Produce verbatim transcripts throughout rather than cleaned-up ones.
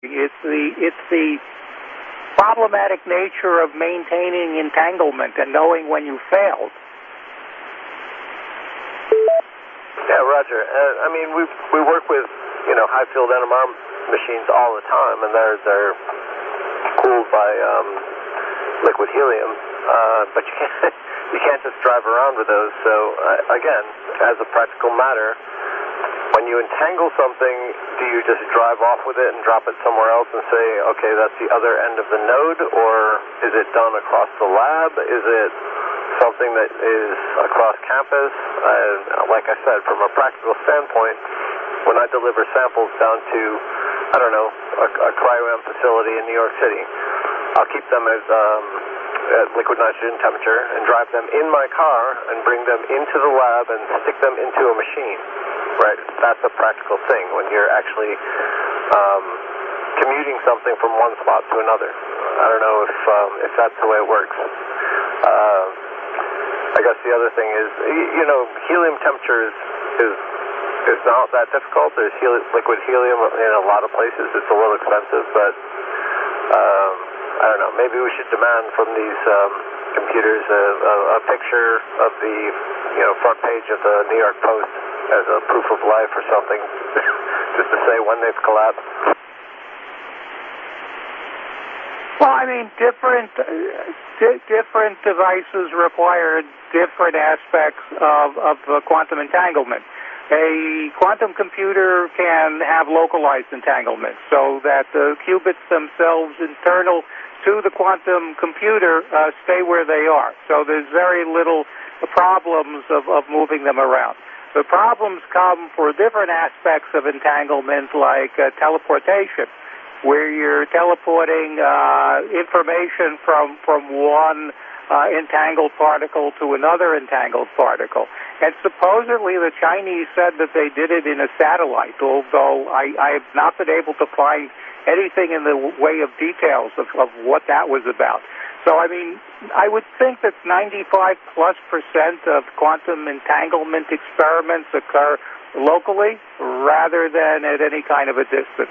It's the it's the problematic nature of maintaining entanglement and knowing when you failed. Yeah, Roger. Uh, I mean, we we work with you know high field N M R machines all the time, and they're they're cooled by um, liquid helium, uh, but you can't you can't just drive around with those. So uh, again, as a practical matter, when you entangle something, do you just drive off with it and drop it somewhere else and say, okay, that's the other end of the node, or is it done across the lab? Is it something that is across campus? Uh, like I said, from a practical standpoint, when I deliver samples down to, I don't know, a, a cryo-M facility in New York City, I'll keep them as um, at liquid nitrogen temperature and drive them in my car and bring them into the lab and stick them into a machine. Right, that's a practical thing when you're actually um, commuting something from one spot to another. I don't know if um, if that's the way it works. Uh, I guess the other thing is, you know, helium temperature is is, is not that difficult. There's heli liquid helium in a lot of places. It's a little expensive, but um, I don't know. Maybe we should demand from these um, computers a, a, a picture of the you know front page of the New York Post as a proof of life or something, just to say when they've collapsed. Well, I mean, different uh, di different devices require different aspects of, of uh, quantum entanglement. A quantum computer can have localized entanglement, so that the qubits themselves internal to the quantum computer uh, stay where they are. So there's very little problems of, of moving them around. The problems come for different aspects of entanglement, like uh, teleportation, where you're teleporting uh, information from from one uh, entangled particle to another entangled particle. And supposedly the Chinese said that they did it in a satellite, although I, I have not been able to find anything in the way of details of, of what that was about. So, I mean, I would think that ninety-five plus percent of quantum entanglement experiments occur locally rather than at any kind of a distance.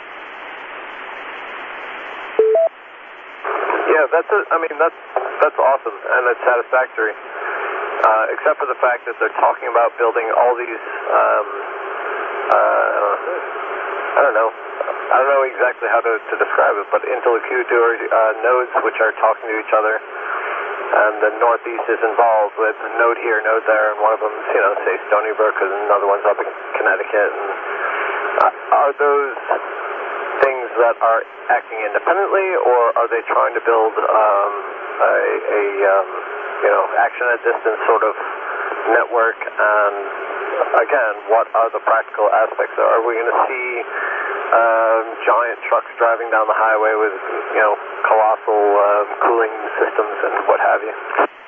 Yeah, that's a, I mean, that's, that's awesome, and it's satisfactory, uh, except for the fact that they're talking about building all these, um, uh, I don't know, I don't know exactly how to, to describe it, but interlocutor uh, nodes which are talking to each other, and the Northeast is involved with a node here, node there, and one of them is, you know, say Stony Brook, and another one's up in Connecticut. And, uh, are those things that are acting independently, or are they trying to build um, a, a um, you know, action at distance sort of network? And again, what are the practical aspects? Are we going to see Um, giant trucks driving down the highway with, you know, colossal um, cooling systems and what have you?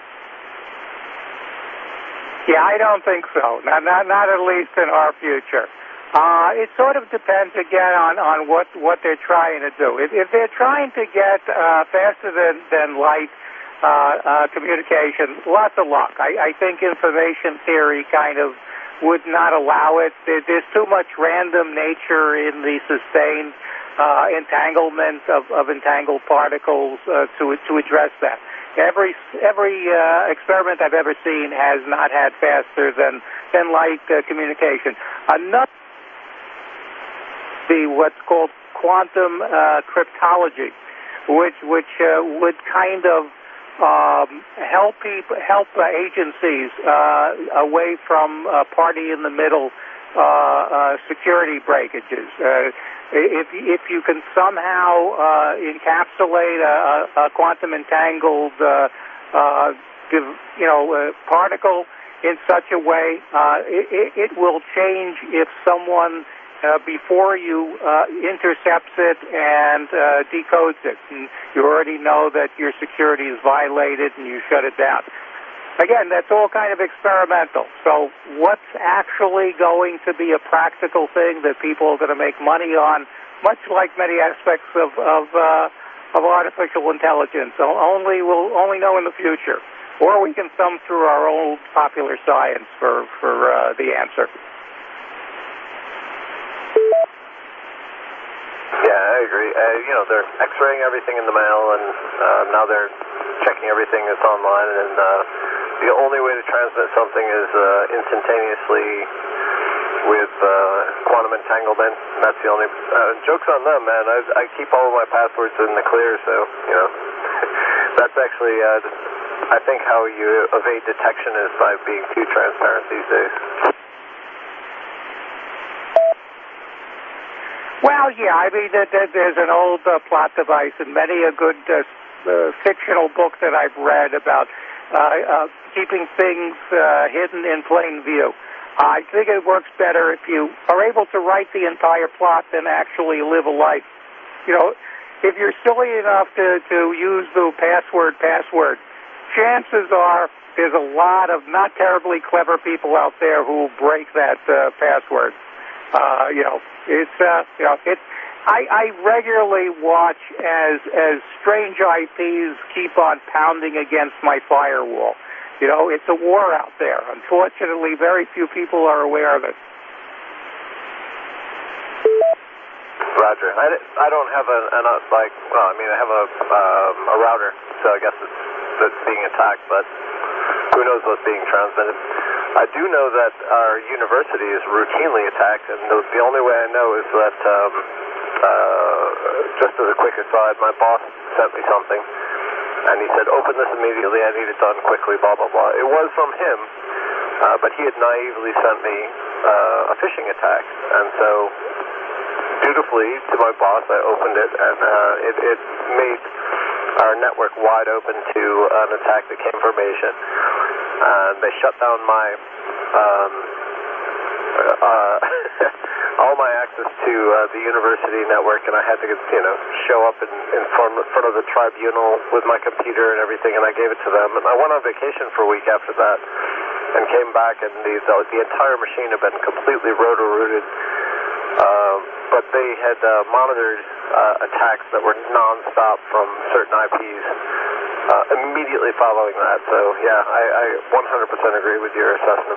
Yeah, I don't think so. Not, not, not at least in our future. Uh, it sort of depends, again, on, on what, what they're trying to do. If, if they're trying to get uh, faster than, than light uh, uh, communication, lots of luck. I, I think information theory kind of would not allow it. There's too much random nature in the sustained uh, entanglement of, of entangled particles uh, to to address that. Every every uh, experiment I've ever seen has not had faster than than light uh, communication. Another, the what's called quantum uh, cryptology, which which uh, would kind of Um, help people, help uh, agencies uh, away from uh, party in the middle uh, uh, security breakages. Uh, if if you can somehow uh, encapsulate a, a quantum entangled, uh, uh, you know, uh, particle in such a way, uh, it, it will change if someone Uh, before you uh, intercepts it and uh, decodes it. And you already know that your security is violated and you shut it down. Again, that's all kind of experimental. So what's actually going to be a practical thing that people are going to make money on, much like many aspects of of, uh, of artificial intelligence, only we'll only know in the future. Or we can thumb through our old popular science for, for uh, the answer. Yeah, I agree. Uh, you know, they're X-raying everything in the mail, and uh, now they're checking everything that's online, and uh, the only way to transmit something is uh, instantaneously with uh, quantum entanglement. That's the only... Uh, joke's on them, man. I, I keep all of my passwords in the clear, so, you know, that's actually, uh, I think, how you evade detection is by being too transparent these days. Well, yeah, I mean, that, that there's an old uh, plot device and many a good uh, uh, fictional book that I've read about uh, uh, keeping things uh, hidden in plain view. I think it works better if you are able to write the entire plot than actually live a life. You know, if you're silly enough to, to use the password, password, chances are there's a lot of not terribly clever people out there who will break that uh, password. Uh, you know, it's, uh, you know, it's, I, I regularly watch as, as strange I Ps keep on pounding against my firewall. You know, it's a war out there. Unfortunately, very few people are aware of it. Roger. I, I don't have a, an, uh, like, well, I mean, I have a, um, a router, so I guess it's, it's being attacked, but who knows what's being transmitted. I do know that our university is routinely attacked, and the, the only way I know is that, um, uh, just as a quick aside, my boss sent me something, and he said, open this immediately, I need it done quickly, blah, blah, blah. It was from him, uh, but he had naively sent me uh, a phishing attack, and so dutifully to my boss, I opened it, and uh, it, it made our network wide open to an attack that came from Asia. Uh, they shut down my um, uh, all my access to uh, the university network, and I had to, you know, show up in, in front of the tribunal with my computer and everything, and I gave it to them. And I went on vacation for a week after that, and came back, and the the, the entire machine had been completely roto-rooted. Uh, but they had uh, monitored uh, attacks that were non-stop from certain I Ps uh, immediately following that. So, yeah, I, I one hundred percent agree with your assessment.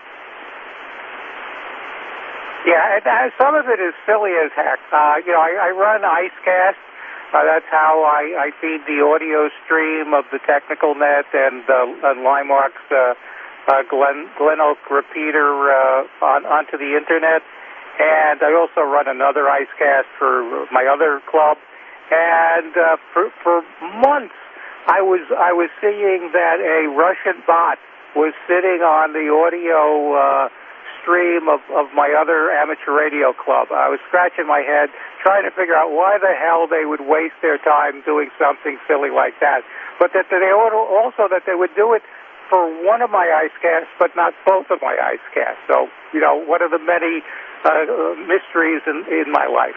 Yeah, and uh, some of it is silly as heck. Uh, you know, I, I run IceCast. Uh, that's how I, I feed the audio stream of the Technical Net and, uh, and Limemark's uh, uh, Glen, Glen Oak repeater uh, on, onto the Internet. And I also run another IceCast for my other club. And uh, for, for months, I was I was seeing that a Russian bot was sitting on the audio uh, stream of, of my other amateur radio club. I was scratching my head, trying to figure out why the hell they would waste their time doing something silly like that. But that they also that they would do it for one of my IceCasts, but not both of my IceCasts. So, you know, one of the many Uh, mysteries in, in my life.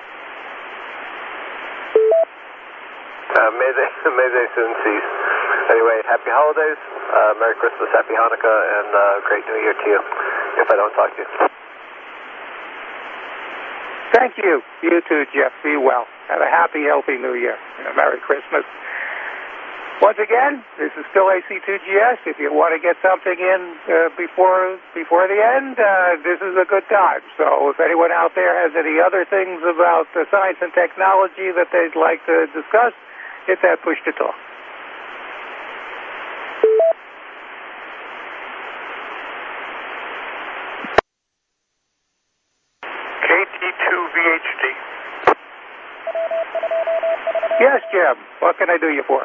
Uh, may they, may they soon cease. Anyway, happy holidays, uh, Merry Christmas, Happy Hanukkah, and uh, great New Year to you, if I don't talk to you. Thank you. You too, Jeff. Be well. Have a happy, healthy New Year, and a Merry Christmas. Once again, this is still A C two G S. If you want to get something in uh, before before the end, uh, this is a good time. So if anyone out there has any other things about uh, science and technology that they'd like to discuss, hit that push to talk. K T two V H D. Yes, Jim. What can I do you for?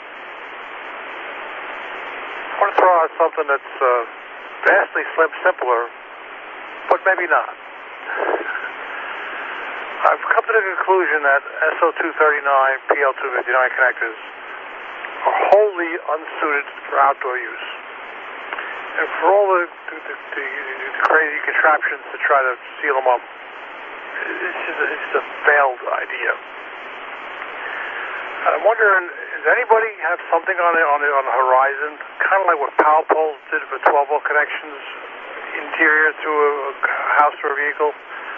I want to throw out something that's uh, vastly slim, simpler, but maybe not. I've come to the conclusion that S O two thirty-nine, P L two fifty-nine connectors are wholly unsuited for outdoor use. And for all the, the, the, the, the crazy contraptions to try to seal them up, it's just a, it's just a failed idea. I'm wondering, does anybody have something on the, on the, on the horizon, kind of like what Power Poles did for twelve volt connections, interior to a, a house or a vehicle,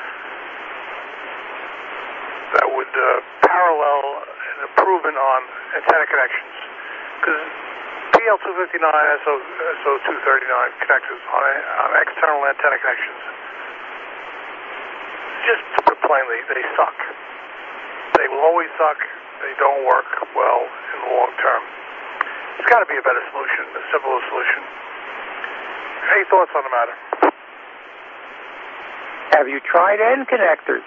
that would uh, parallel an improvement on antenna connections? Because P L two fifty-nine, S O two thirty-nine connectors on, a, on external antenna connections, just to put plainly, they suck. always suck. They don't work well in the long term. There's got to be a better solution, a simpler solution. Any thoughts on the matter? Have you tried end connectors?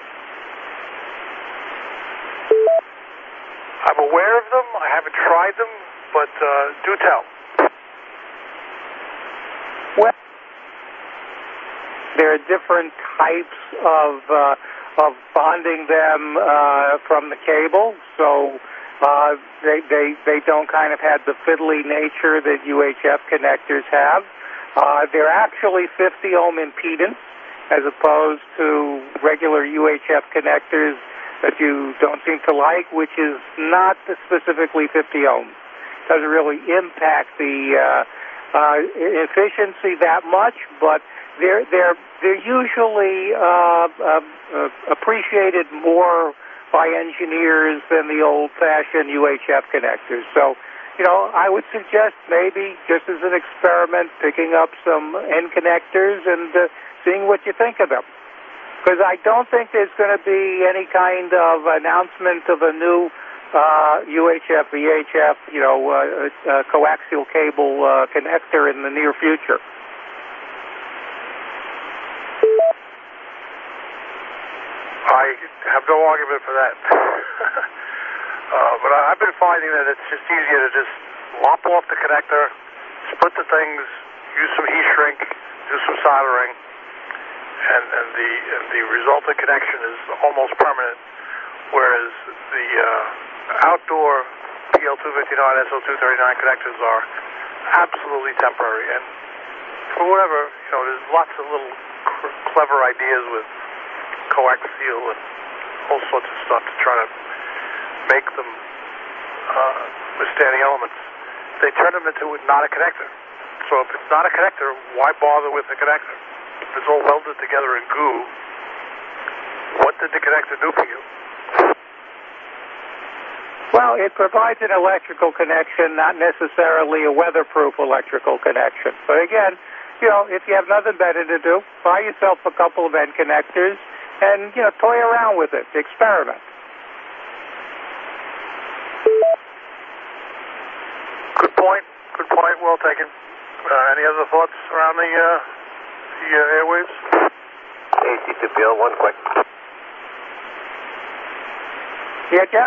I'm aware of them. I haven't tried them, but uh, do tell. Well, there are different types of uh, of bonding them uh, from the cable, so uh, they they they don't kind of have the fiddly nature that U H F connectors have. Uh, they're actually fifty ohm impedance, as opposed to regular U H F connectors that you don't seem to like, which is not specifically fifty ohms. Doesn't really impact the uh, uh, efficiency that much, but they're they're they're usually uh, uh, uh, appreciated more by engineers than the old-fashioned U H F connectors. So, you know, I would suggest maybe just as an experiment, picking up some end connectors and uh, seeing what you think of them. Because I don't think there's going to be any kind of announcement of a new uh, U H F, V H F, you know, uh, uh, coaxial cable uh, connector in the near future. I have no argument for that. uh, but I've been finding that it's just easier to just lop off the connector, split the things, use some heat shrink, do some soldering, and, and the and the resultant connection is almost permanent, whereas the uh, outdoor P L two fifty-nine, S O two thirty-nine connectors are absolutely temporary. And for whatever, you know, there's lots of little cr- clever ideas with coaxial and all sorts of stuff to try to make them uh, withstanding elements. They turn them into not a connector. So if it's not a connector, why bother with the connector? If it's all welded together in goo, what did the connector do for you? Well, it provides an electrical connection, not necessarily a weatherproof electrical connection. But again, you know, if you have nothing better to do, buy yourself a couple of end connectors and, you know, toy around with it, experiment. Good point. Good point. Well taken. Uh, any other thoughts around the, uh, the uh, airwaves? A C two P L, one quick. Yeah, Jeff?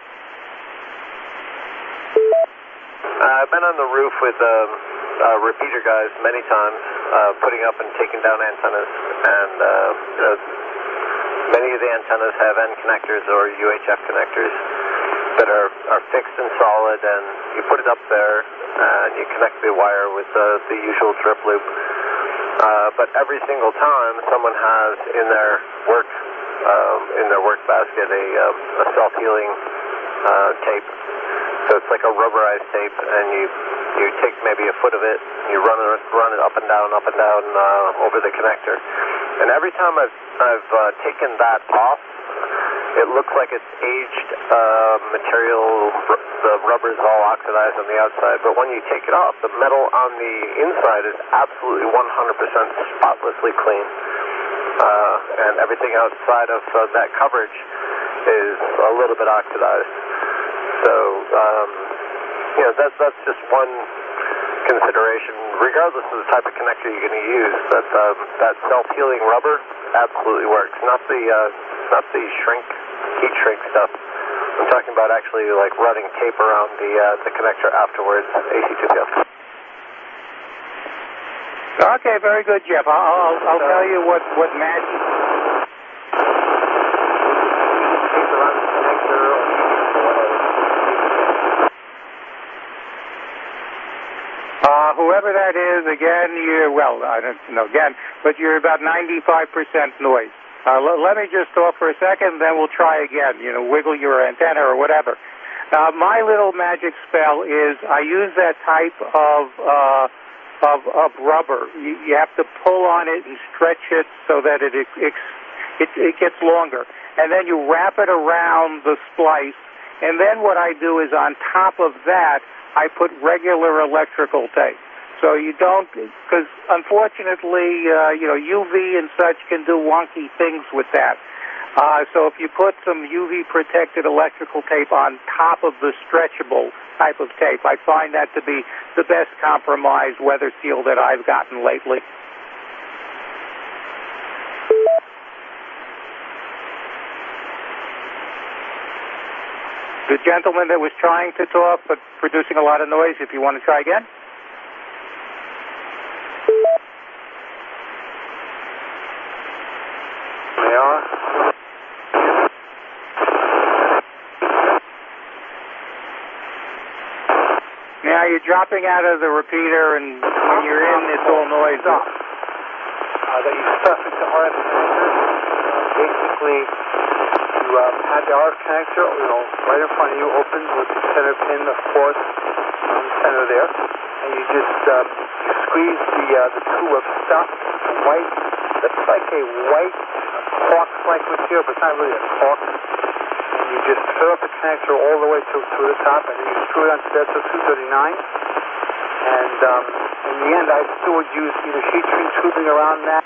Uh, I've been on the roof with um, uh, repeater guys many times, uh, putting up and taking down antennas, and uh, you know, many of the antennas have end connectors or U H F connectors that are, are fixed and solid, and you put it up there and you connect the wire with uh, the usual drip loop. Uh, but every single time someone has in their work um, in their work basket a, um, a self-healing uh, tape. So it's like a rubberized tape, and you you take maybe a foot of it, you run it run it up and down, up and down uh, over the connector. And every time I've I've uh, taken that off, it looks like it's aged uh, material. The rubber is all oxidized on the outside, but when you take it off, the metal on the inside is absolutely one hundred percent spotlessly clean, uh, and everything outside of uh, that coverage is a little bit oxidized. So, um, you know, that's, that's just one consideration. Regardless of the type of connector you're going to use, that, um, that self-healing rubber absolutely works. Not the, uh, not the shrink, heat shrink stuff. I'm talking about actually like running tape around the, uh, the connector afterwards, A C two P L. Okay, very good, Jeff. I'll, I'll, I'll tell you what, what magic... Uh, whoever that is, again, you're, well, I don't know, again, but you're about ninety-five percent noise. Uh, l- let me just talk for a second, then we'll try again, you know, wiggle your antenna or whatever. Uh, my little magic spell is I use that type of, uh, of, of rubber. You, you have to pull on it and stretch it so that it, it, it, it gets longer. And then you wrap it around the splice, and then what I do is on top of that, I put regular electrical tape. So you don't, because unfortunately, uh, you know, U V and such can do wonky things with that. Uh, so if you put some U V-protected electrical tape on top of the stretchable type of tape, I find that to be the best compromise weather seal that I've gotten lately. The gentleman that was trying to talk but producing a lot of noise, if you want to try again. They are. Now you're dropping out of the repeater, and when you're in, it's all noisy. Uh, that you stuff into R F connectors. Uh, basically, you um, have the R F connector, you know, right in front of you, open with the center pin, of course, on the center there, and you just um, you squeeze the uh, the tube of stuff, white. That's like a white cork-like material, but it's not really a cork. And you just fill up the connector all the way to, to the top, and then you screw it onto the S O two thirty-nine. And um, in the end, I still would use either heat shrink tubing around that.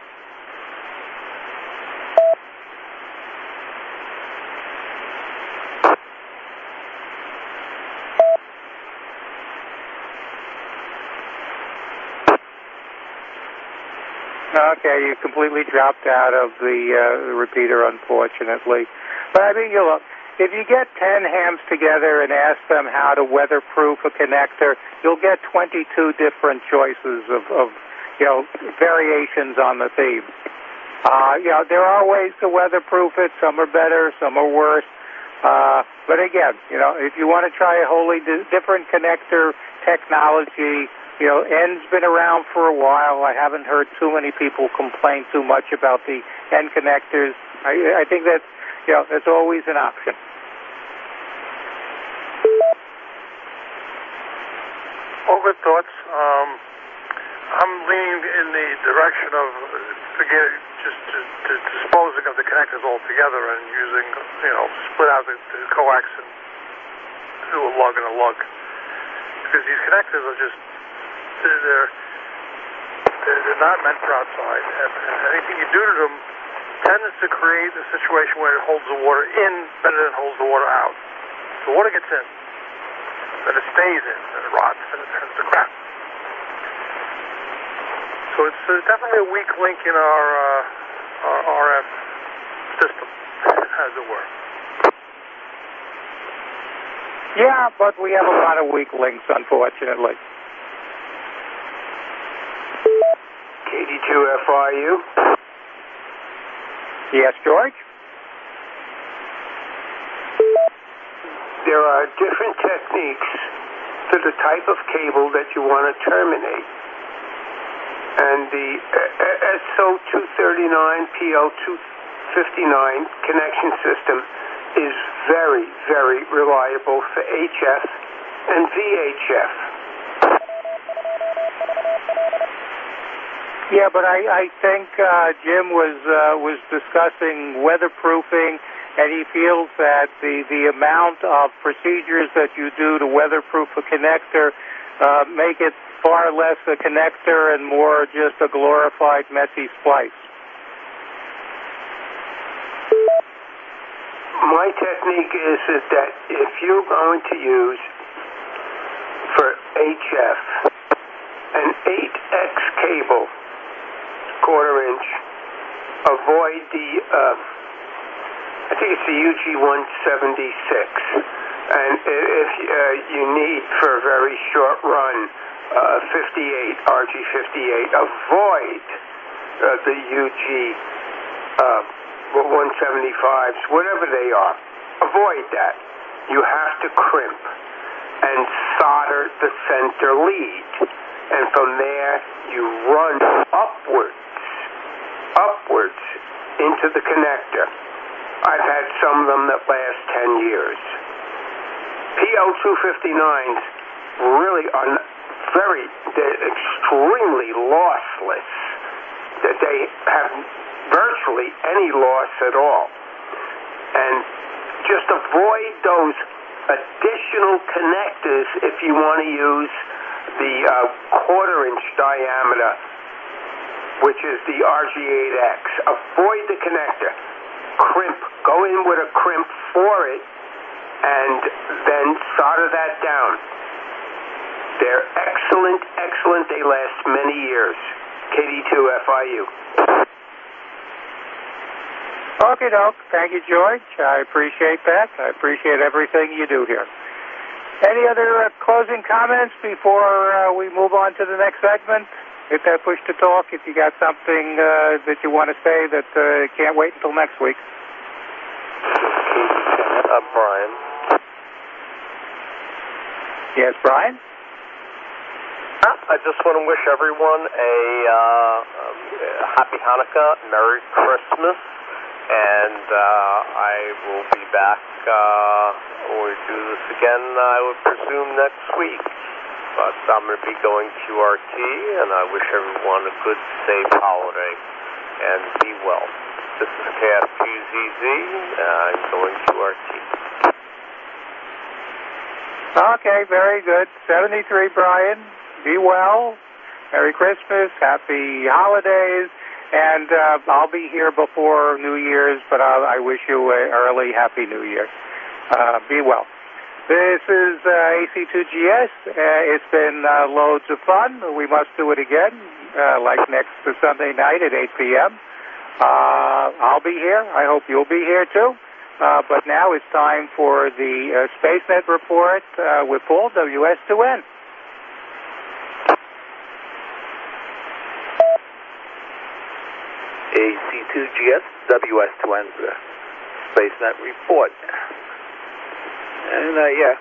Okay, you completely dropped out of the, uh, the repeater, unfortunately. But I mean, you look, if you get ten hams together and ask them how to weatherproof a connector, you'll get twenty-two different choices of, of you know, variations on the theme. Uh, you know, there are ways to weatherproof it. Some are better, some are worse. Uh, but again, you know, if you want to try a wholly di- different connector technology, you know, N's been around for a while. I haven't heard too many people complain too much about the N connectors. I, I think that's, you know, that's always an option. All good thoughts. Um, I'm leaning in the direction of forget just to, to disposing of the connectors altogether and using, you know, split out the, the coax and do a lug and a lug. Because these connectors are just They're, they're, they're not meant for outside, and, and anything you do to them tends to create a situation where it holds the water in better than it holds the water out. The water gets in, then it stays in, and it rots, and it turns to crap. So it's uh, definitely a weak link in our, uh, our R F system, as it were. Yeah, but we have a lot of weak links, unfortunately. K D two F R U. Yes, George? There are different techniques for the type of cable that you want to terminate. And the S O two thirty-nine P L two fifty-nine connection system is very, very reliable for H F and V H F. Yeah, but I, I think uh, Jim was uh, was discussing weatherproofing, and he feels that the, the amount of procedures that you do to weatherproof a connector uh, make it far less a connector and more just a glorified messy splice. My technique is, is that if you're going to use for H F an eight X cable, quarter inch, avoid the, uh, I think it's the U G one seventy-six. And if uh, you need for a very short run, uh, fifty-eight, R G fifty-eight, avoid uh, the U G uh, one seventy-fives, whatever they are. Avoid that. You have to crimp and solder the center lead. And from there, you run upwards, upwards into the connector. I've had some of them that last ten years. P L two fifty-nines really are very, they're extremely lossless. That they have virtually any loss at all. And just avoid those additional connectors if you want to use the uh, quarter inch diameter, which is the R G eight X. Avoid the connector. Crimp go in with a crimp for it, and then solder that down. They're excellent, excellent. They last many years. K D two F I U. Okay, doke. Thank you, George. I appreciate that. I appreciate everything you do here. Any other uh, closing comments before uh, we move on to the next segment? Hit that push to talk if you got something uh, that you want to say that uh, can't wait until next week. Uh, Brian. Yes, Brian? I just want to wish everyone a uh, happy Hanukkah, Merry Christmas, and uh, I will be back uh, when we do this again, I would presume, next week. But I'm going to be going Q R T, and I wish everyone a good, safe holiday, and be well. This is K F Q Z Z, I'm going Q R T. Okay, very good. seventy-three, Brian. Be well. Merry Christmas. Happy holidays. And uh, I'll be here before New Year's, but I'll, I wish you an early Happy New Year. Uh, be well. This is uh, A C two G S. Uh, it's been uh, loads of fun. We must do it again, uh, like next Sunday night at eight p.m. Uh, I'll be here. I hope you'll be here, too. Uh, but now it's time for the uh, SpaceNet report uh, with Paul, W S two N. A C two G S, W S two N's uh, SpaceNet report. And, uh, yeah,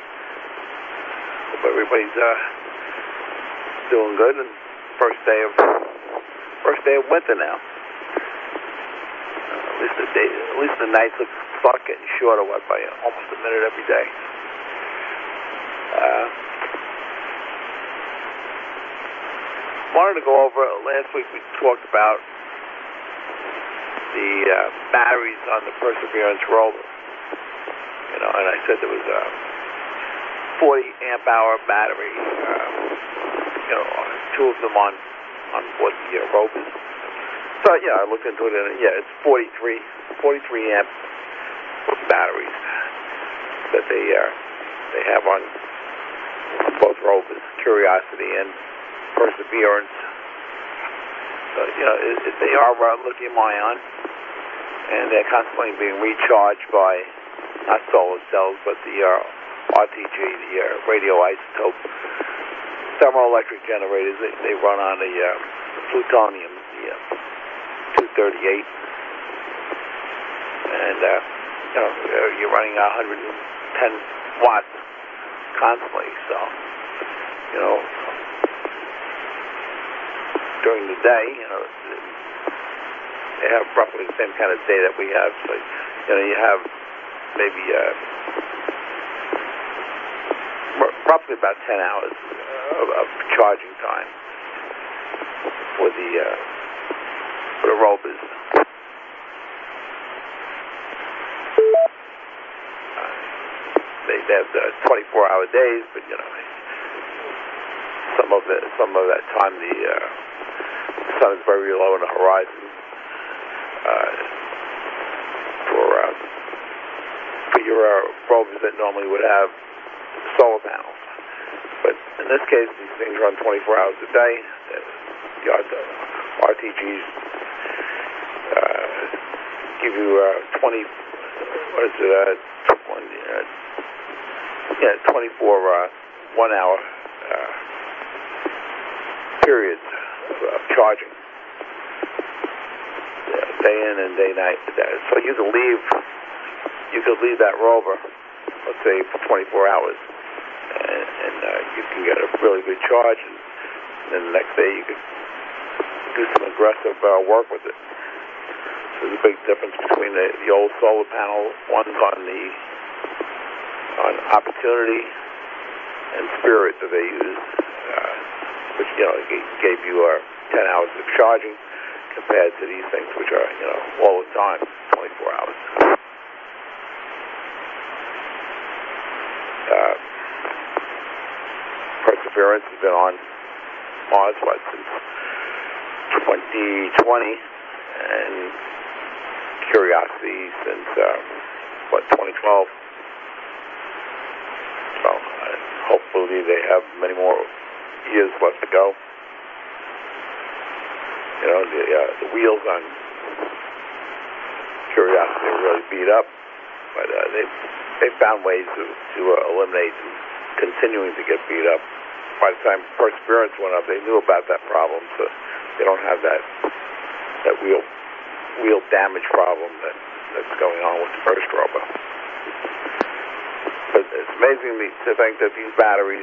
hope everybody's uh, doing good. And first day of first day of winter now. Uh, at least the day, at least the nights look start getting shorter, what, by almost a minute every day. Uh, wanted to go over last week. We talked about the uh, batteries on the Perseverance rover. You know, and I said there was a forty amp hour battery, um, you know, two of them on, on board the uh, rovers. So, yeah, I looked into it, and yeah, it's forty-three amp batteries that they uh, they have on both rovers, Curiosity and Perseverance. So, you know, it, it, they are uh, lithium ion, and they're constantly being recharged by not solar cells, but the uh, R T G, the uh, radioisotope thermoelectric generators. They, they run on the, uh, the plutonium, the uh, two thirty-eight, and uh, you know you're running one hundred ten watts constantly. So you know during the day, you know they have roughly the same kind of day that we have. So you know you have maybe uh, roughly about ten hours of, of charging time for the uh, for the rovers. Uh, they, they have the twenty-four hour days, but you know some of the some of that time the, uh, the sun is very low on the horizon. Uh, for uh, for your uh, rovers that normally would have solar panels. But in this case, these things run twenty-four hours a day. The R T Gs uh, give you uh, twenty, what is it, uh, twenty, uh, yeah, twenty-four uh, one-hour uh, periods of charging. Day in and day night. So you could leave, you could leave that rover, let's say, for twenty-four hours, and, and uh, you can get a really good charge, and then the next day you could do some aggressive uh, work with it. So there's a big difference between the, the old solar panel ones on the on Opportunity and Spirit that they used, uh, which you know gave you uh, ten hours of charging, compared to these things, which are, you know, all the time, twenty-four hours. Uh, Perseverance has been on Mars, what, since twenty twenty, and Curiosity since, um, what, twenty twelve. So uh, hopefully they have many more years left to go. You know, the, uh, the wheels on Curiosity are really beat up, but uh, they've, they've found ways to, to uh, eliminate them continuing to get beat up. By the time Perseverance went up, they knew about that problem, so they don't have that that wheel wheel damage problem that, that's going on with the first robo. But it's amazing to think that these batteries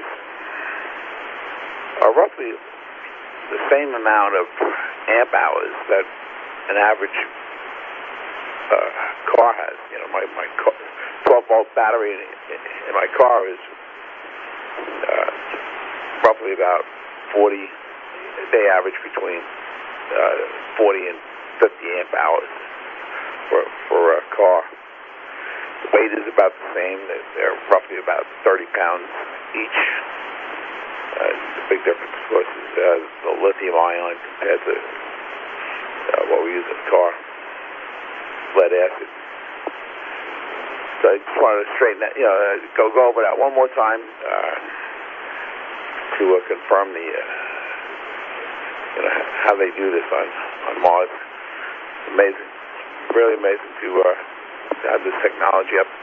are roughly the same amount of amp hours that an average uh, car has. You know, my, my twelve volt battery in, in my car is uh, roughly about forty, they average between uh, forty and fifty amp hours for, for a car. The weight is about the same. They're roughly about thirty pounds each. Uh, the big difference, of course, is uh, the lithium ion compared to uh, what we use in the car, lead acid. So I just wanted to straighten that, you know, uh, go go over that one more time uh, to uh, confirm the, uh, you know, how they do this on, on Mars. It's amazing, really amazing to, uh, to have this technology up.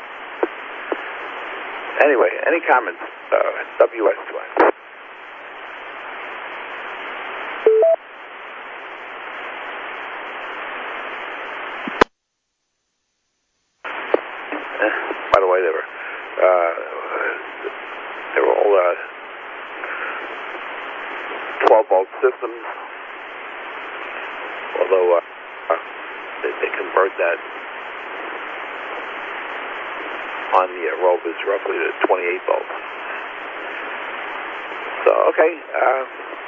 Anyway, any comments? Uh, W S two N. By the way, they were uh, they were all uh, twelve volt systems. Although uh, uh, they, they convert that on the uh, rovers roughly to twenty-eight volts. So okay, uh,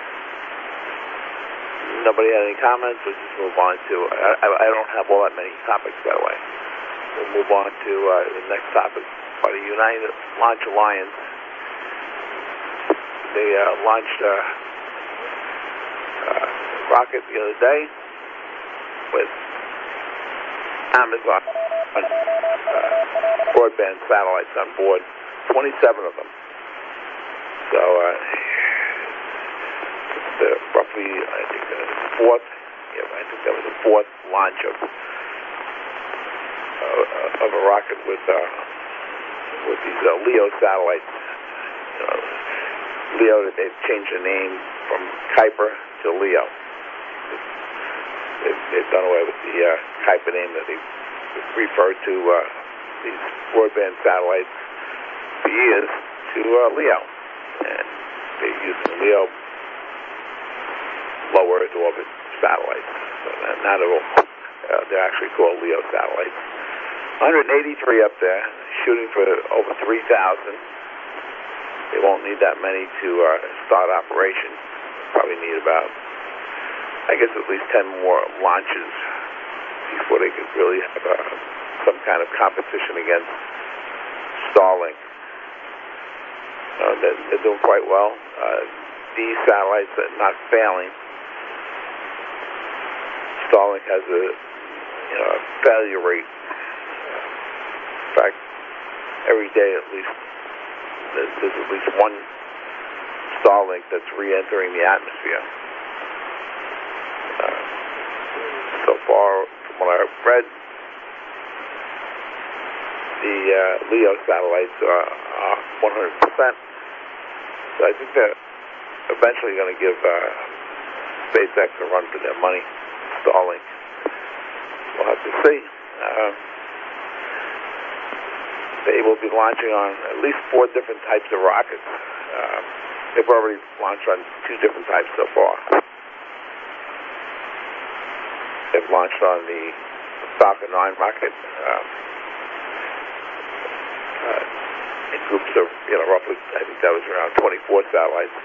nobody had any comments. We'll just move on to. I, I, I don't have all that many topics, by the way. We'll move on to uh, the next topic by the United Launch Alliance. They uh, launched a uh, rocket the other day with Amazon uh, broadband satellites on board, twenty-seven of them. So uh, it's the roughly, I think, the fourth, yeah, I think that was the fourth launch of Uh, of a rocket with uh, with these uh, LEO satellites. You know, LEO, they've changed the name from Kuiper to LEO. They've, they've done away with the uh, Kuiper name that they referred to uh, these broadband satellites for years to uh, LEO. And they're using LEO low Earth orbit satellites. So now they're, all, uh, they're actually called LEO satellites. one hundred eighty-three up there, shooting for over three thousand. They won't need that many to uh, start operation. Probably need about, I guess, at least ten more launches before they could really have uh, some kind of competition against Starlink. Uh, they're, they're doing quite well. Uh, these satellites are not failing. Starlink has a, you know, a failure rate. In fact, every day at least, there's, there's at least one Starlink that's re-entering the atmosphere. Uh, so far, from what I've read, the uh, LEO satellites are, are one hundred percent. So I think they're eventually going to give uh, SpaceX a run for their money, Starlink. We'll have to see. Uh, They will be launching on at least four different types of rockets. Uh, they've already launched on two different types so far. They've launched on the Falcon nine rocket uh, uh, in groups of, you know, roughly, I think that was around twenty-four satellites.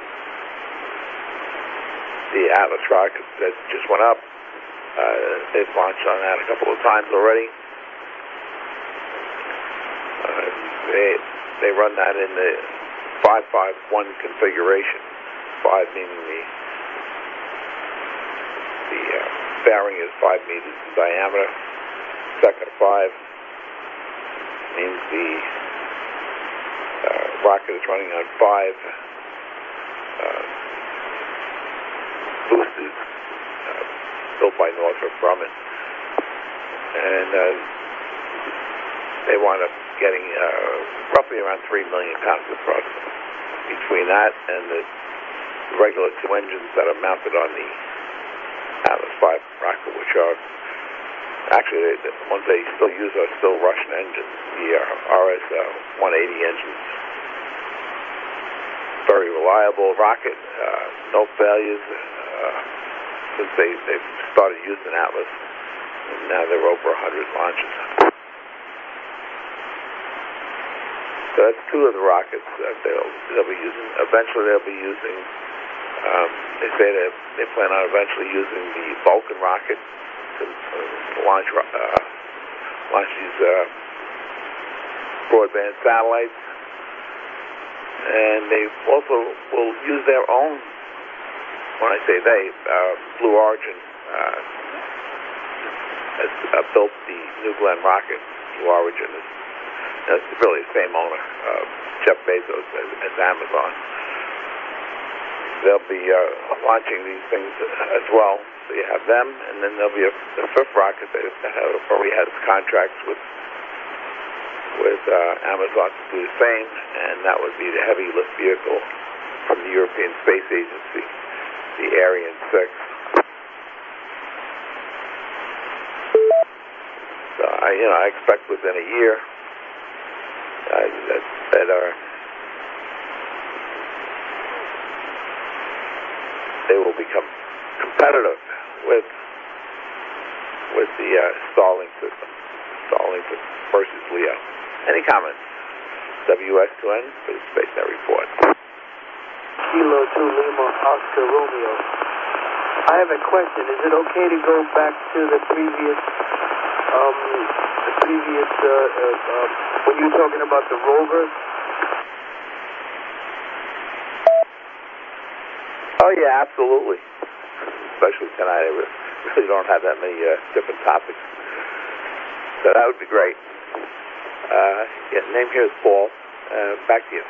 The Atlas rocket that just went up, uh, they've launched on that a couple of times already. Uh, they they run that in the five five one configuration. Five meaning the the uh, bearing is five meters in diameter, second of five means the uh, rocket is running on five uh, boosters uh, built by Northrop Grumman. And uh, they wound up getting uh, roughly around three million pounds of thrust between that and the regular two engines that are mounted on the Atlas five rocket, which are actually they, the ones they still use are still Russian engines, the uh, R S one eighty engines. Very reliable rocket, uh, no failures uh, since they they've started using Atlas. And now they're over one hundred launches. So that's two of the rockets that they'll, they'll be using. Eventually they'll be using, um, they say they, they plan on eventually using the Vulcan rocket to, to launch, uh, launch these uh, broadband satellites. And they also will use their own, when I say they, uh, Blue Origin uh, has uh, built the New Glenn rocket. Blue Origin is It's really the same owner, uh, Jeff Bezos, as, as Amazon. They'll be uh, launching these things as well. So you have them, and then there'll be a, a fifth rocket that have, already has contracts with with uh, Amazon to do the same, and that would be the heavy lift vehicle from the European Space Agency, the Ariane six. So I, you know, I expect within a year. Uh, that, that are they will become competitive with with the uh, Starlink system, Starlink versus LEO. Any comments? W S two N for the SpaceNet Report. Kilo two Lima Oscar Romeo. I have a question. Is it okay to go back to the previous um, the previous uh, uh, uh, when you were talking about the rover? Oh, yeah, absolutely. Especially tonight. I really don't have that many uh, different topics. So that would be great. Uh, yeah, name here is Paul. Uh, back to you.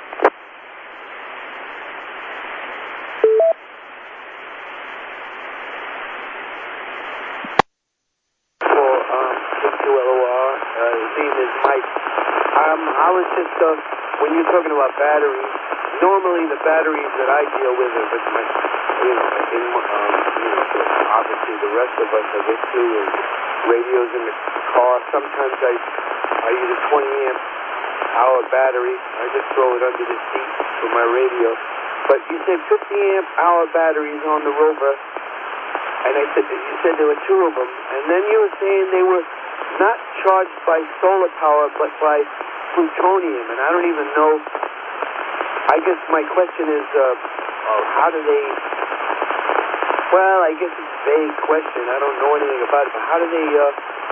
Um, I was just, uh, when you're talking about batteries, normally the batteries that I deal with are with my, you know, in, um, you know, obviously the rest of us I get to is radios in the car. Sometimes I, I use a twenty amp hour battery. I just throw it under the seat for my radio. But you said fifty amp hour batteries on the rover, and I said, you said there were two of them, and then you were saying they were not charged by solar power, but by plutonium, and I don't even know. I guess my question is, uh, uh, how do they, well, I guess it's a vague question. I don't know anything about it, but how do they, uh,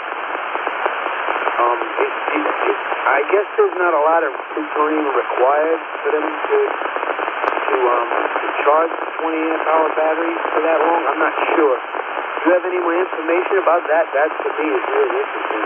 um, it, it, it, I guess there's not a lot of plutonium required for them to, to, um, to charge twenty amp hour batteries for that long. I'm not sure. Do you have any more information about that? That, to me, is really interesting.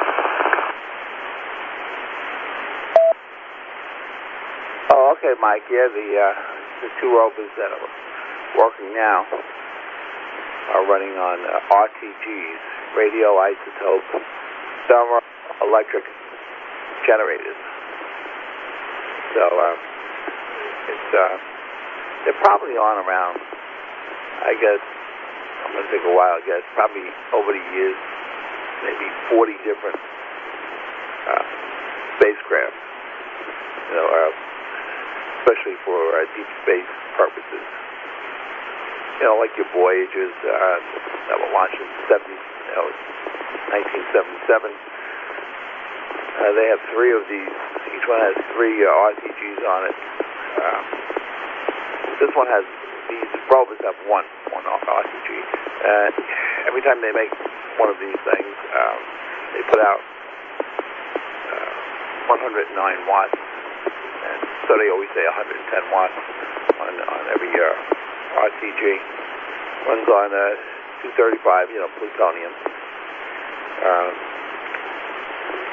Oh, okay, Mike. Yeah, the uh, the two rovers that are working now are running on uh, R T Gs, radioisotope thermoelectric generators. So uh, it's uh, they're probably on around, I guess, I'm going to take a while, I guess, probably over the years, maybe forty different uh, spacecraft, you know, uh, especially for uh, deep space purposes. You know, like your Voyagers uh, that were launched in seventy, you know, nineteen seventy-seven. Uh, they have three of these. Each one has three uh, R T Gs on it. Uh, this one has, these rovers have one, one R T G. Uh, every time they make one of these things, um, they put out uh, one hundred nine watts. And so they always say one hundred ten watts on, on every uh, R T G. Runs on uh, two thirty-five, you know, plutonium. Uh,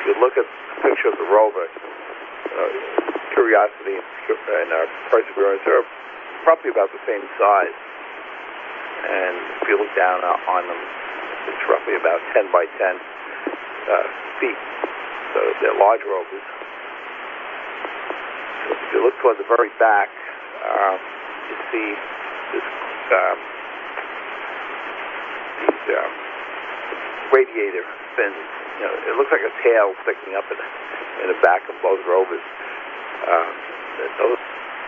you look at the picture of the rover, uh, Curiosity and uh, Perseverance are roughly about the same size. And if you look down uh, on them, it's roughly about ten by ten uh, feet. So they're large rovers. So if you look toward the very back, uh, you see this, um, these um, radiator fins. You know, it looks like a tail sticking up in the, in the back of both rovers. Uh, those,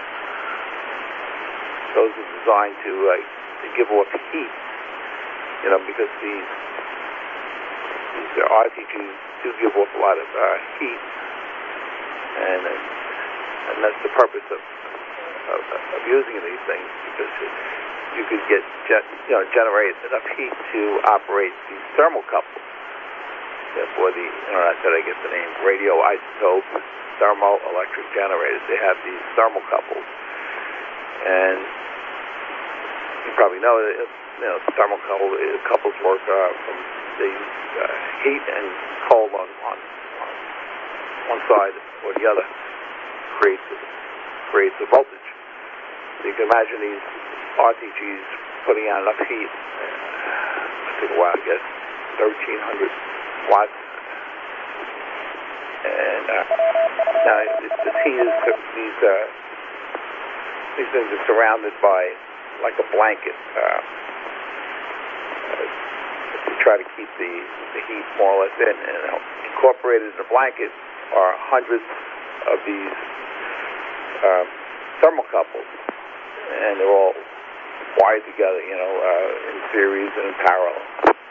those are designed to, uh, to give off heat, you know, because these these uh, R T Gs do give off a lot of uh, heat, and uh, and that's the purpose of, of of using these things, because you could get you know generate enough heat to operate these thermocouples. Therefore, the you know that's how they get the name radioisotope thermoelectric generators. They have these thermocouples, and you probably know that you know thermocouple couples work uh, from the uh, heat and cold on, on on one side or the other creates creates a voltage. So you can imagine these R T Gs putting out enough heat. Uh, it took a while to get thirteen hundred watts. And uh, now this heat is these uh, these things are surrounded by like a blanket uh, uh, to try to keep the, the heat more or less in. And uh, incorporated in the blanket are hundreds of these uh, thermocouples, and they're all wired together, you know, uh, in series and in parallel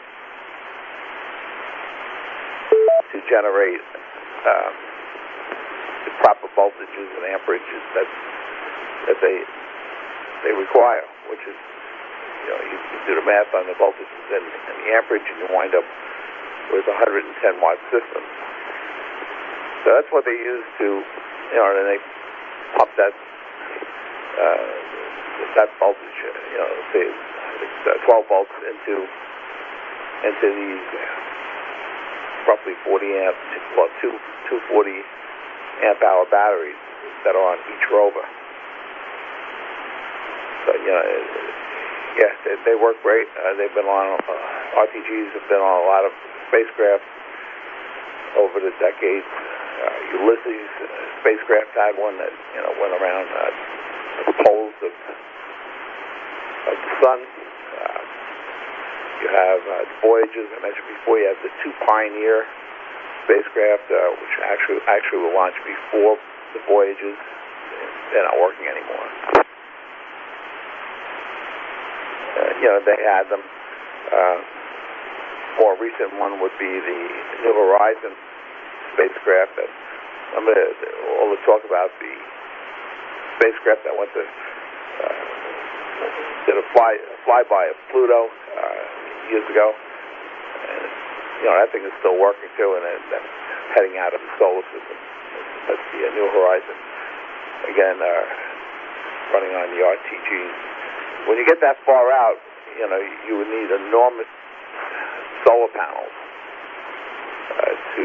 to generate um, the proper voltages and amperages that that they they require, which is, you know, you, you do the math on the voltages and, and the amperage, and you wind up with a one hundred ten watt system. So that's what they use to, you know, and they pump that uh, that voltage, you know, say it's uh, twelve volts into into these roughly forty amp, well, two two forty amp hour batteries that are on each rover. So, you know, yeah, they, they work great. Uh, they've been on, uh, R T Gs have been on a lot of spacecraft over the decades. Uh, Ulysses uh, spacecraft had one that, you know, went around uh, the poles of, of the sun. Uh, you have uh, the Voyagers, I mentioned before. You have the two Pioneer spacecraft, uh, which actually actually were launched before the Voyagers. They're not working anymore. Uh, you know, they had them. Uh, more recent one would be the New Horizon spacecraft. That I'm going to all the talk about the spacecraft that went to uh, did a fly a flyby of Pluto uh, years ago. And, you know, that thing is still working too, and it, that's heading out of the solar system. That's the uh, New Horizon. Again, uh, running on the R T Gs. When you get that far out, you know, you would need enormous solar panels uh, to,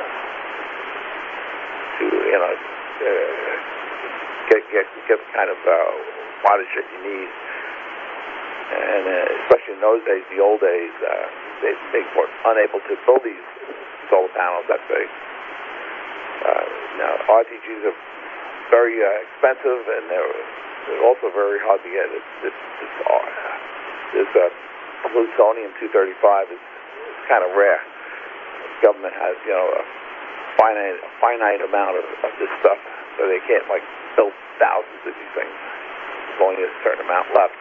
to you know, uh, get get get the kind of uh, wattage that you need. And uh, especially in those days, the old days, uh, they they were unable to build these solar panels that big. Uh, now, R T Gs are very uh, expensive, and they're They're also very hard to get. It's, it's, it's, uh, this uh, plutonium two thirty-five is, is kind of rare. The government has, you know, a finite, a finite amount of, of this stuff, so they can't, like, build thousands of these things. There's only a certain amount left.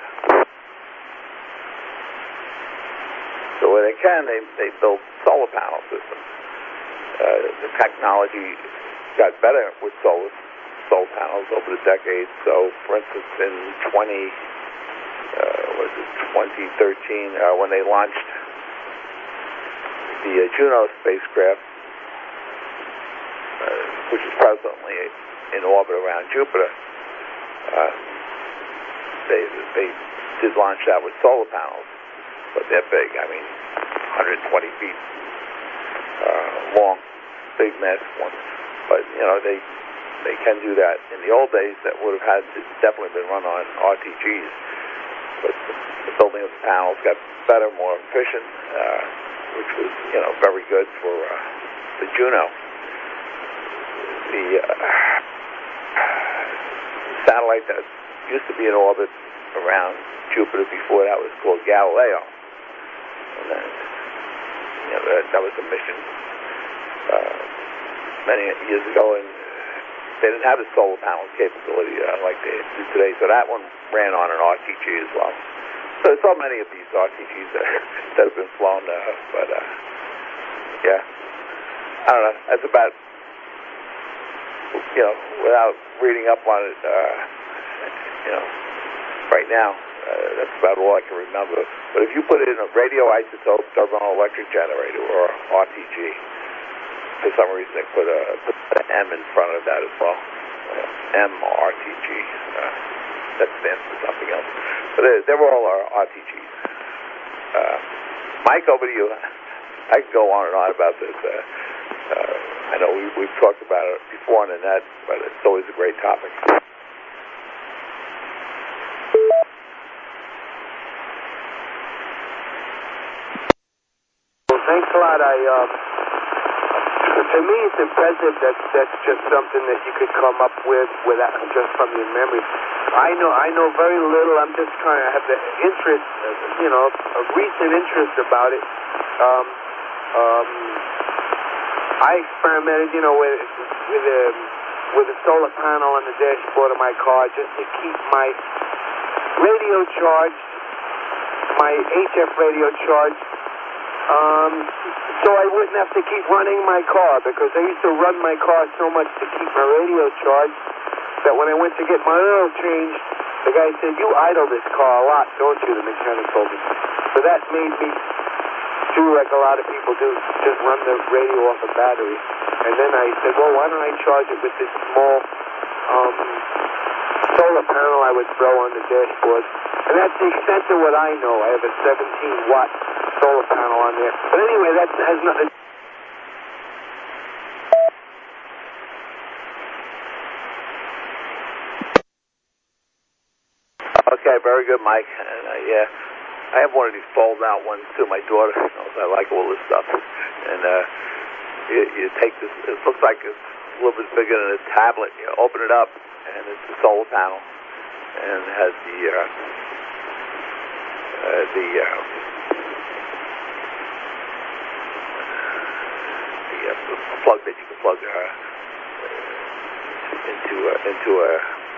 So where they can, they, they build solar panel systems. Uh, the technology got better with solar solar panels over the decades. So, for instance, in twenty, uh, what is it, twenty thirteen, uh, when they launched the uh, Juno spacecraft, uh, which is presently in orbit around Jupiter, uh, they they did launch that with solar panels, but they're big. I mean, one hundred twenty feet uh, long. big massive ones. But you know, they they can do that. In the old days, that would have had to definitely been run on R T Gs. But the, the building of the panels got better, more efficient, uh, which was you know very good for uh, the Juno. The uh, satellite that used to be in orbit around Jupiter before that was called Galileo. And then, you know, that, that was a mission uh, many years ago, and they didn't have the solar panel capability uh, like they do today, so that one ran on an R T G as well. So there's so many of these R T Gs that, that have been flown, uh, but uh, yeah, I don't know, that's about, you know, without reading up on it, uh, you know, right now, uh, that's about all I can remember. But if you put in a radioisotope thermoelectric generator, or R T G, for some reason they put a put an M in front of that as well. Uh, M R T G. Uh, that stands for something else. But they, they were all our R T Gs. Uh, Mike, over to you. I could go on and on about this. Uh, uh, I know we, we've talked about it before on the net, but it's always a great topic. Well, thanks a lot. I, um, to me, it's impressive that that's just something that you could come up with without just from your memory. I know, I know very little. I'm just trying to have the interest, you know, a recent interest about it. Um, um, I experimented, you know, with with a with a solar panel on the dashboard of my car just to keep my radio charged, my H F radio charged. Um, so I wouldn't have to keep running my car, because I used to run my car so much to keep my radio charged that when I went to get my oil changed, the guy said, "You idle this car a lot, don't you?" The mechanic told me. So that made me do like a lot of people do, just run the radio off a battery. And then I said, well, why don't I charge it with this small um, solar panel I would throw on the dashboard. And that's the extent of what I know. I have a seventeen watt solar panel on there. But anyway, that has nothing. Okay, very good, Mike. And uh, yeah, I have one of these fold-out ones too. My daughter knows I like all this stuff. And uh, you, you take this. It looks like it's a little bit bigger than a tablet. You open it up, and it's a solar panel, and it has the uh, uh, the uh, the uh, plug that you can plug uh, into uh, into a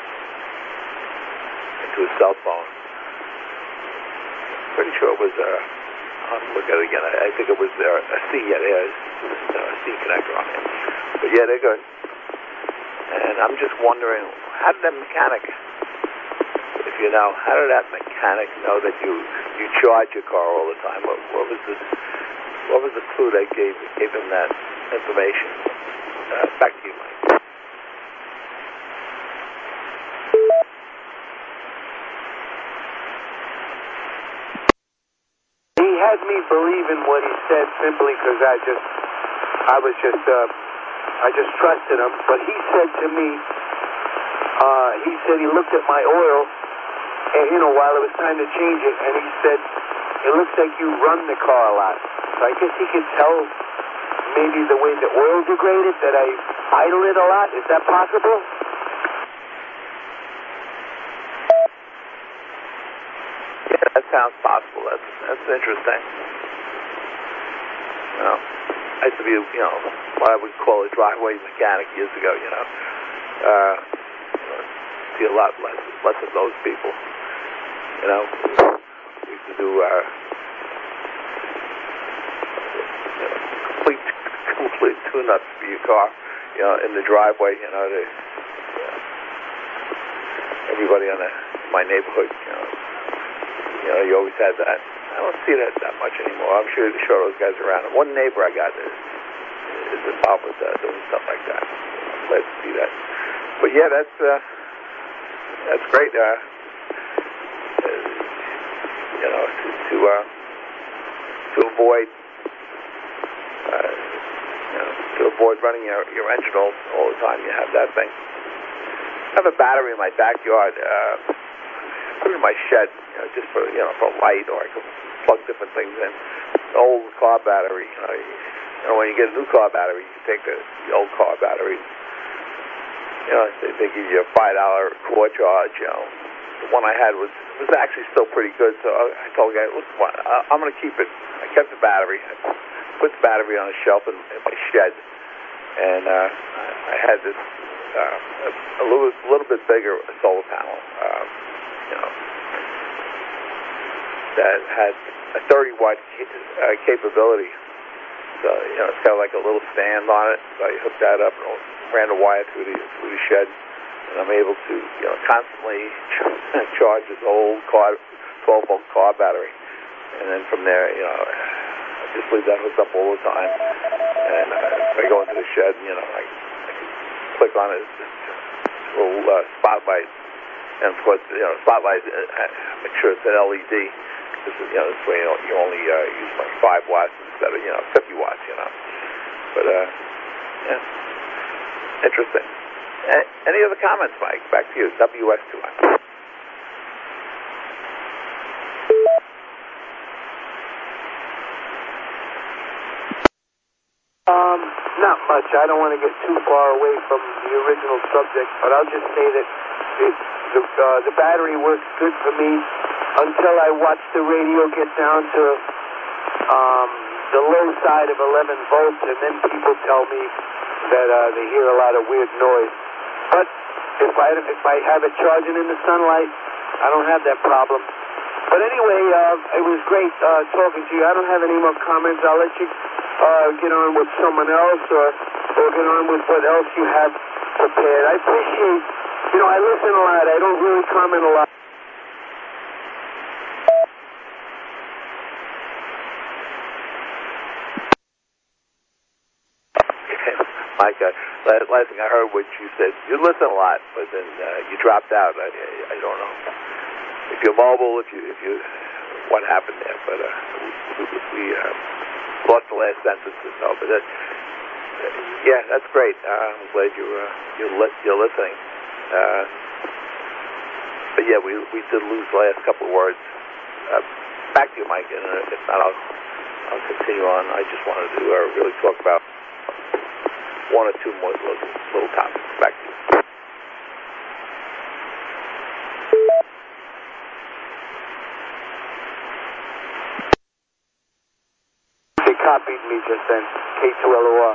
into a cell phone. Pretty sure it was uh, I'll have to look at it again. I, I think it was uh, a C. Yeah, there is a C connector on it. But yeah, they're good. And I'm just wondering, how did that mechanic, if you know, how did that mechanic know that you you charge your car all the time? What, what was the what was the clue they gave gave him that information? Uh, back to you, Mike. He had me believe in what he said simply because I just, I was just, uh, I just trusted him. But he said to me, uh, he said he looked at my oil, and you know, while it was time to change it, and he said, it looks like you run the car a lot. So I guess he could tell maybe the way the oil degraded that I idle it a lot. Is that possible? Yeah, that sounds possible. That's that's interesting. You know, I used to be, you know, what I would call a driveway mechanic years ago. You know, uh, see a lot less less of those people. You know, we used to do uh, you know, complete complete tune-ups for your car. You know, in the driveway. You know, they, you know everybody in the, my neighborhood. You know. You know, you always had that. I don't see that that much anymore. I'm sure to show those guys around. One neighbor I got is, is involved with uh, doing stuff like that. I'm glad to see that. But yeah, that's uh, that's great. Uh, uh, you know, to to, uh, to avoid uh, you know, to avoid running your, your engine all, all the time. You have that thing. I have a battery in my backyard. Uh, put it in my shed, you know, just for, you know, for light, or I can plug different things in. Old car battery. You know, you know, when you get a new car battery, you take the, the old car battery. You know, they, they give you a five dollar core charge. You know, the one I had was was actually still pretty good. So I, I told the guy, "Look, I'm going to keep it." I kept the battery. I put the battery on a shelf in, in my shed, and uh, I had this. Uh, a, a little, little bit bigger solar panel, uh, you know, that had a thirty watt uh, capability. So, you know, it's got like a little stand on it. So I hooked that up and ran a wire through the through the shed, and I'm able to, you know, constantly charge this old car, twelve volt car battery. And then from there, you know, I just leave that hooked up all the time. And uh, I go into the shed, and, you know, I click on it, a little uh, spotlight, and of course, you know, spotlight, uh, make sure it's an L E D. This is, you know, this way you, know, you only uh, use like five watts instead of, you know, fifty watts, you know. But, uh, yeah, interesting. A- any other comments, Mike? Back to you, W S two I. Um, not much. I don't want to get too far away from the original subject, but I'll just say that it, the, uh, the battery works good for me until I watch the radio get down to um, the low side of eleven volts, and then people tell me that uh, they hear a lot of weird noise. But if I, if I have it charging in the sunlight, I don't have that problem. But anyway, uh, it was great uh, talking to you. I don't have any more comments. I'll let you uh, get on with someone else, or, or get on with what else you have prepared. I appreciate, you know, I listen a lot. I don't really comment a lot. Mike, uh, last, last thing I heard, what you said, you listen a lot, but then uh, you dropped out. I, I, I don't know if you're mobile, if you, if you, what happened there, but uh, we, we uh, lost the last sentence or so. But that, uh, yeah, that's great. Uh, I'm glad you uh, you're, li- you're listening. Uh, but yeah, we we did lose the last couple of words. Uh, back to you, Mike, and uh, if not, I'll I'll continue on. I just wanted to uh, really talk about one or two more little, little topics. Back to you. They copied me just then. K two L O R.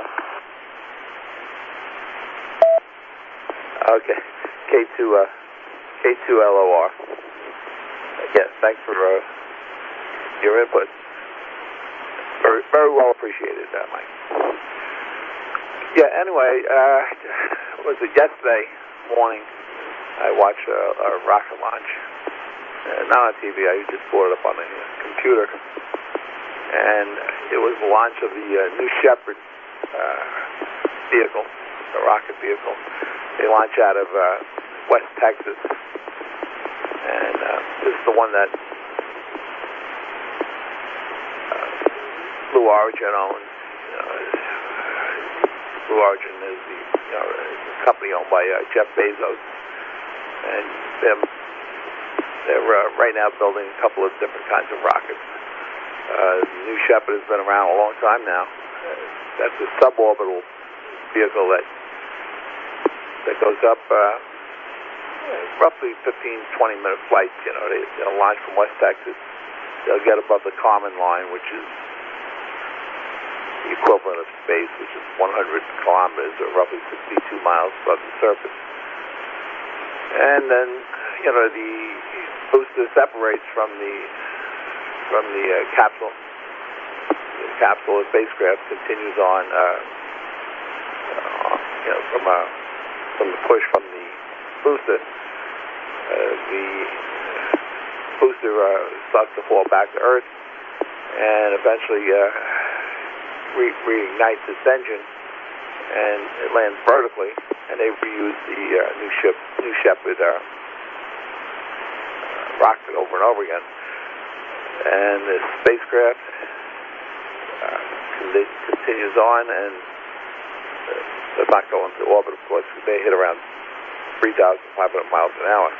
Okay. K two, uh, K two L O R. Yes, thanks for uh, your input. Very, very well appreciated, uh, Mike. Yeah, anyway, uh, was it yesterday morning, I watched a, a rocket launch. Uh, not on T V, I just brought it up on the computer. And it was the launch of the uh, New Shepard uh, vehicle, the rocket vehicle. They launch out of uh, West Texas. And uh, this is the one that uh, Blue Origin owns. You know, Blue Origin is the you know, company owned by uh, Jeff Bezos, and them, they're uh, right now building a couple of different kinds of rockets. Uh, New Shepard has been around a long time now. Uh, that's a suborbital vehicle that that goes up uh, roughly fifteen, twenty minute flights. You know, they, they'll launch from West Texas. They'll get above the Kármán line, which is the equivalent of space, which is one hundred kilometers, or roughly sixty-two miles above the surface. And then, you know, the booster separates from the from the uh, capsule. The capsule or spacecraft continues on, uh, uh, you know, from uh, from the push from the booster. Uh, the booster uh, starts to fall back to Earth, and eventually uh, re- reignites its engine, and it lands vertically. And they reuse the uh, New Ship, New Shepard uh, rocket over and over again. And the spacecraft uh, continues on, and does not go into orbit, of course. They hit around three thousand five hundred miles an hour.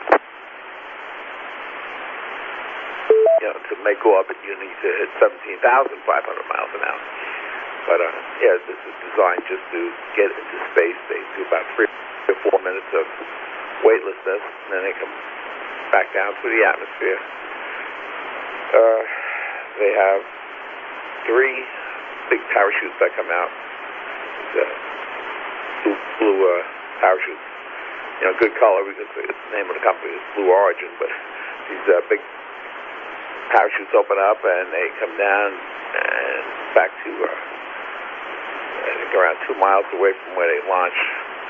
You know, to make orbit, you need to hit seventeen thousand five hundred miles an hour. But, uh, yeah, this is designed just to get into space. They do about three or four minutes of weightlessness, and then they come back down through the atmosphere. Uh, they have three big parachutes that come out. These, uh, blue, blue uh, parachutes. You know, good color because the name of the company is Blue Origin, but these uh, big parachutes open up and they come down and back to, uh, I think, around two miles away from where they launch.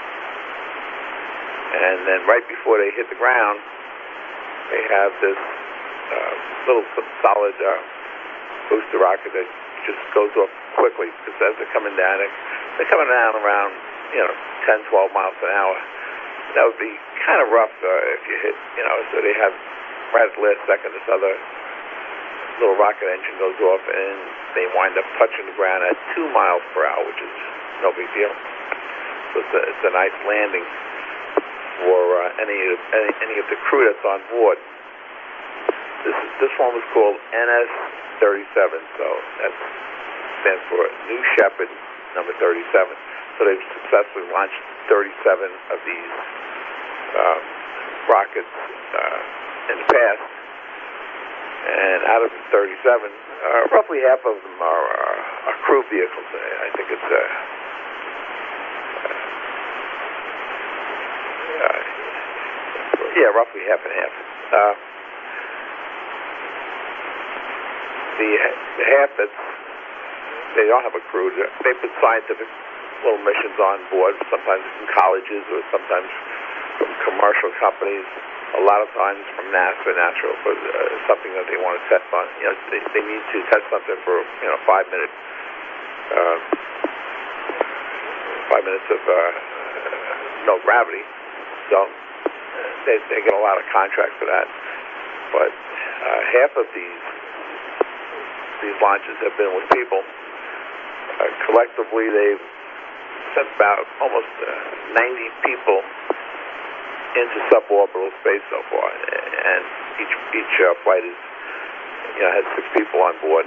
And then right before they hit the ground, they have this uh, little solid uh, booster rocket that just goes off quickly because as they're coming down, they're coming down around, you know, ten, twelve miles an hour. That would be kind of rough uh, if you hit, you know, so they have, right at the last second, this other little rocket engine goes off and they wind up touching the ground at two miles per hour, which is no big deal. So it's a, it's a nice landing for uh, any, any any of the crew that's on board. This this one was called N S thirty-seven, so that stands for New Shepard number thirty-seven. So they've successfully launched thirty-seven of these um, rockets uh, in the past, and out of the thirty-seven, uh, roughly half of them are, are, are crew vehicles. I think it's uh, uh, yeah, roughly half and half. Uh, the, the half that's they don't have a crew. They put scientific little missions on board, sometimes from colleges or sometimes from commercial companies. A lot of times from NASA, natural, for uh, something that they want to test on. You know, they, they need to test something for you know five minutes, uh, five minutes of uh, no gravity. So they they get a lot of contracts for that. But uh, half of these these launches have been with people. Uh, collectively, they've sent about almost uh, ninety people into suborbital space so far, and each each uh, flight is, you know, has six people on board.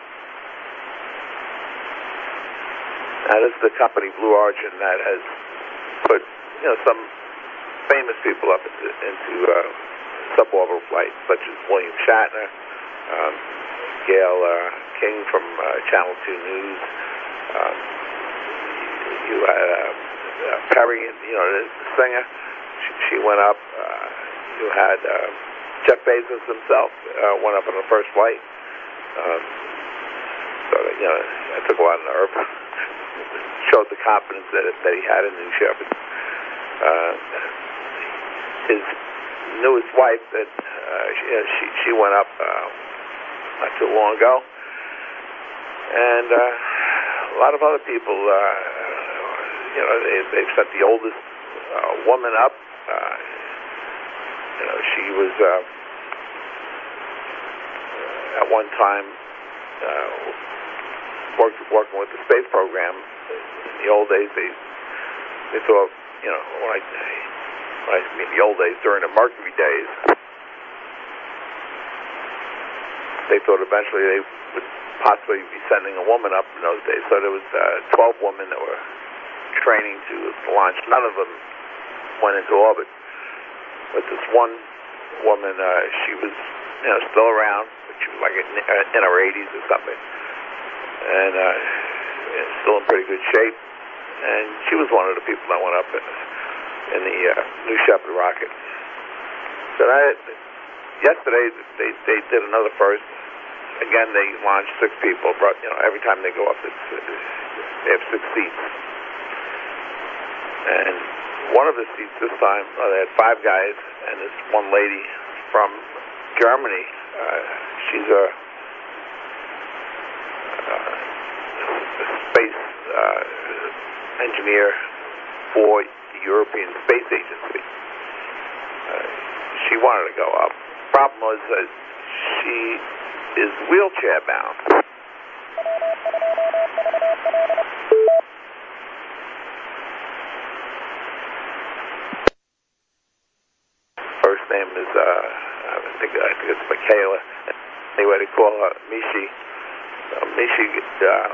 Now, this is the company Blue Origin that has put, you know, some famous people up into, into uh, suborbital flights, such as William Shatner, um, Gail uh, King from uh, Channel two News. Um, you had uh, uh, Perry, you know, the singer. She went up. Uh, you had uh, Jeff Bezos himself uh, went up on the first flight. Um, so that, you know, that took a lot of nerve. Showed the confidence that that he had in New Shepard. Uh, his newest wife, that uh, she, she she went up uh, not too long ago, and uh, a lot of other people. Uh, you know, they they've sent the oldest uh, woman up. Uh, you know, she was uh, at one time uh, worked, working with the space program. In the old days, they they thought, you know, when I, when I mean the old days, during the Mercury days, they thought eventually they would possibly be sending a woman up in those days. So there was uh, twelve women that were training to launch. None of them went into orbit, but this one woman, uh, she was, you know, still around, but she was like in, uh, in her eighties or something, and uh, still in pretty good shape. And she was one of the people that went up in, in the uh, New Shepard rocket. So that, yesterday they they did another first. Again, they launched six people, but you know, every time they go up, it's, they have six seats. And one of the seats this time, uh, they had five guys, and this one lady from Germany. Uh, she's a, uh, a space uh, engineer for the European Space Agency. Uh, she wanted to go up. Problem was that she is wheelchair bound. name is, uh, I think I think it's Michaela. Anyway, they call her Mishi. Uh, Mishi, uh,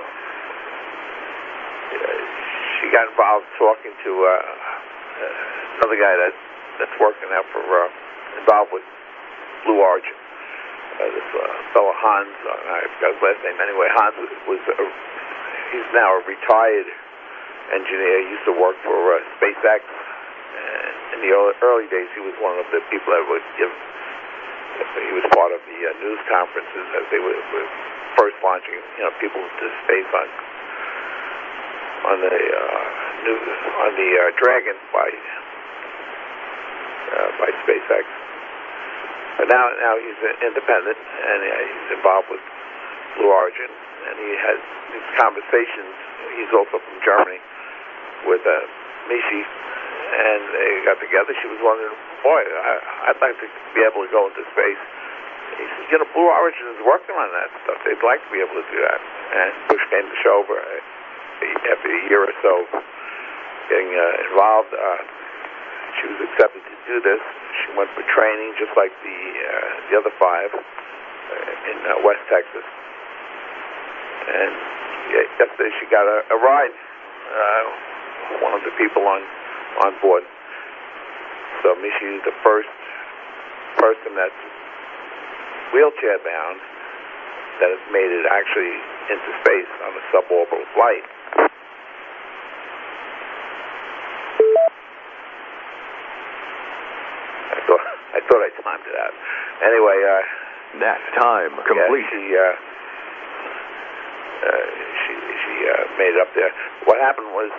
she got involved talking to uh, another guy that that's working out for, uh, involved with Blue Origin. Uh, this uh, fellow Hans, uh, I forgot his last name. Anyway, Hans was, was a, he's now a retired engineer. He used to work for uh, SpaceX. And in the early, early days, he was one of the people that would give. He was part of the uh, news conferences as they were, were first launching, you know, people to space on on the uh, new, on the uh, Dragon by uh, by SpaceX. But now, now he's independent, and uh, he's involved with Blue Origin, and he has these conversations. He's also from Germany with uh, Mishi, and they got together. She was wondering, boy, I, I'd like to be able to go into space. He said, you know, Blue Origin is working on that stuff. They'd like to be able to do that. And Bush came to Shover after a year or so getting uh, involved. Uh, she was accepted to do this. She went for training, just like the uh, the other five uh, in uh, West Texas. And yesterday she got a, a ride. Uh, one of the people on on board. So Mishi is the first person that's wheelchair bound that has made it actually into space on a suborbital flight. I thought I thought I timed it out. Anyway, uh, nap time complete. Yeah, she uh, uh, she she uh, made it up there. What happened was,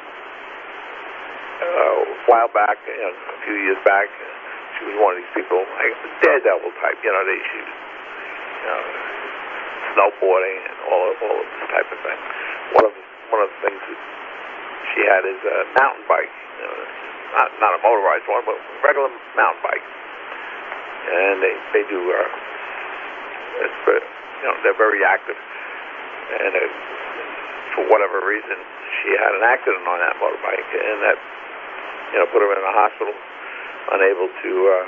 uh, a while back, you know, a few years back, she was one of these people, like daredevil type. You know, they she, you know, snowboarding and all of, all of this type of thing. One of one of the things that she had is a mountain bike. You know, not not a motorized one, but a regular mountain bike. And they they do. Uh, it's, uh, you know, they're very active. And uh, for whatever reason, she had an accident on that motorbike, and that, you know, put her in a hospital, unable to uh,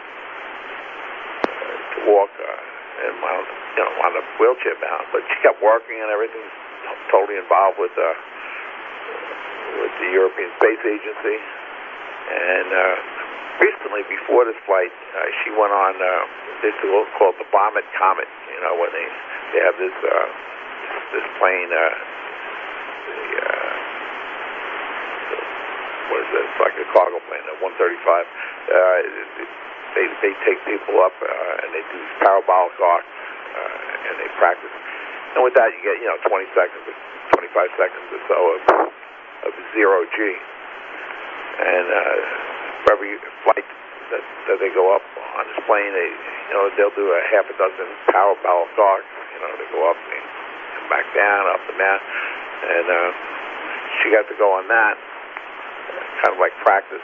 to walk, uh, and wound, you know, wound up wheelchair bound. But she kept working and everything. T- totally involved with uh, with the European Space Agency. And uh, recently, before this flight, uh, she went on uh, this called the Vomit Comet. You know, when they they have this uh, this plane. Uh, the, uh, what is it? It's like a cargo plane, a one thirty-five. Uh, they they take people up uh, and they do these parabolic arcs uh, and they practice. And with that, you get, you know, twenty seconds, twenty-five seconds or so of, of zero G. And uh, for every flight that, that they go up on this plane, they, you know, they'll do a half a dozen parabolic arcs. You know, they go up and come back down, up and down. And uh, she got to go on that, kind of like practice.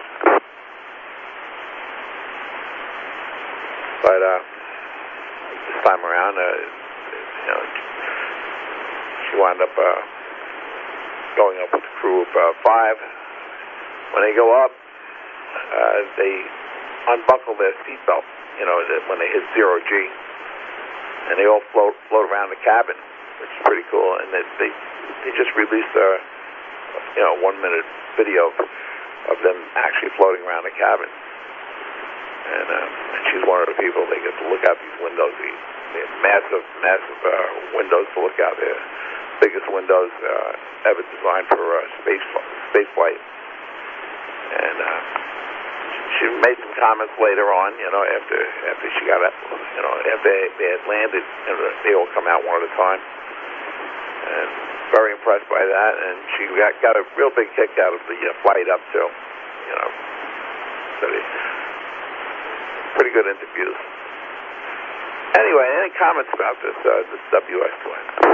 But uh, this time around, uh, you know, she wound up uh, going up with a crew of uh, five. When they go up, uh, they unbuckle their seatbelt, you know, when they hit zero G, and they all float float around the cabin, which is pretty cool. And they they, they just released a, you know, one minute video of them actually floating around the cabin. And, uh, and she's one of the people. They get to look out these windows. These, these massive, massive uh, windows to look out there. Biggest windows uh, ever designed for uh, space space flight. And uh, she made some comments later on, you know, after after she got up, you know, after they, they had landed, you know, they all come out one at a time. And very impressed by that. And she got, got a real big kick out of the uh, flight up too, you know. So they, pretty good interviews. Anyway, any comments about this uh, this W S twin?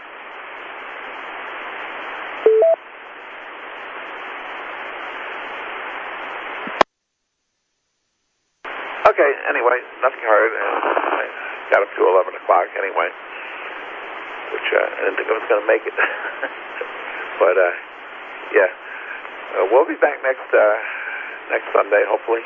Okay, anyway, nothing heard, and I got up to eleven o'clock anyway, which uh, I didn't think I was going to make it. But, uh, yeah, uh, we'll be back next uh, next Sunday, hopefully.